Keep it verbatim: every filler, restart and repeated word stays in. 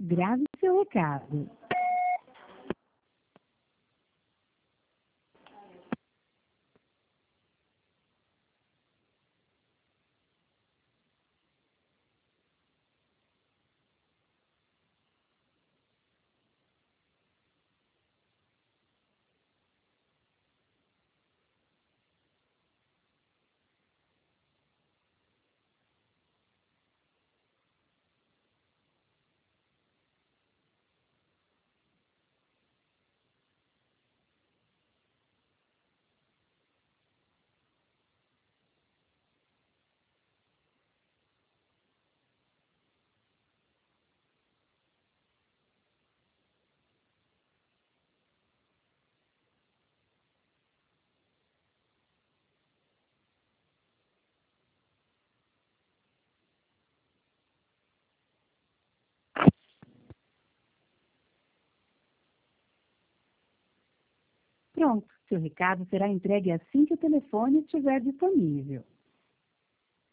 Grave seu recado. Pronto, seu recado será entregue assim que o telefone estiver disponível.